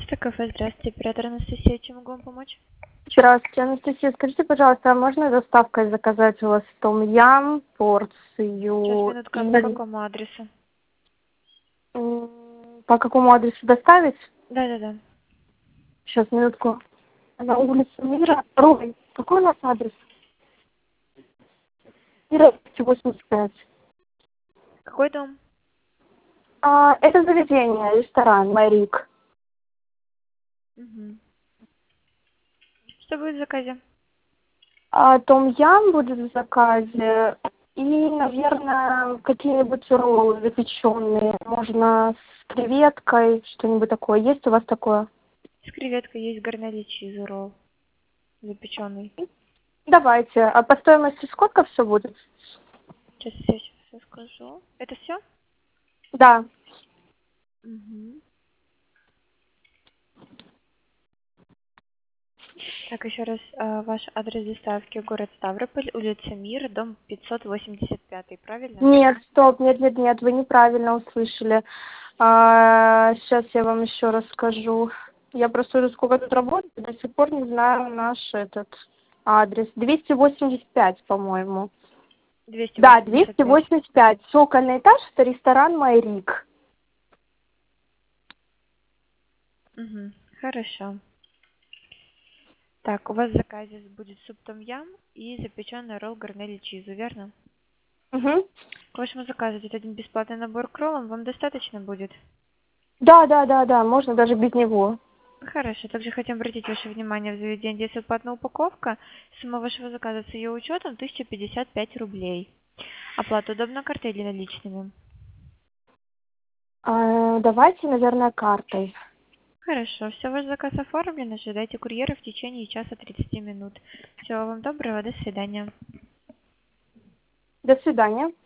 11 кафе. Здравствуйте, оператор Анастасия. Чем могу вам помочь? Здравствуйте, Анастасия. Скажите, пожалуйста, а можно доставкой заказать у вас том-ям, Сейчас, порцию минутка, и по какому адресу? по какому адресу доставить? Да. Сейчас, минутку. На улице Мира, второй. Какой у нас адрес? Мира 85. Какой дом? Это заведение, ресторан, Марик. Угу. Что будет в заказе? Том-ям будет в заказе. И, наверное, какие-нибудь роллы запеченные. Можно с креветкой, что-нибудь такое. Есть у вас такое? С креветкой есть гарнели чиз ролл, запеченный. Давайте. А по стоимости сколько все будет? Сейчас я все скажу. Это все? Да. Угу. Так, еще раз, ваш адрес доставки: город Ставрополь, улица Мира, дом 585, правильно? Нет, стоп, нет, вы неправильно услышали. Сейчас я вам еще расскажу. Я просто уже сколько тут работаю, до сих пор не знаю наш этот адрес. 285, по-моему. Да, 285. 285. Цокольный этаж, это ресторан Майрик. Угу. Хорошо. Так, у вас в заказе будет суп том-ям и запеченный ролл гарнели чизу, верно? Угу. К вашему заказу идет один бесплатный набор к роллам. Вам достаточно будет? Да, можно даже без него. Хорошо. Также хотим обратить ваше внимание: в заведении действует платная упаковка. Сумма вашего заказа с ее учетом 1055 рублей. Оплата удобна картой или наличными? Давайте, наверное, картой. Хорошо. Все, ваш заказ оформлен. Ожидайте курьера в течение часа 30 минут. Всего вам доброго. До свидания. До свидания.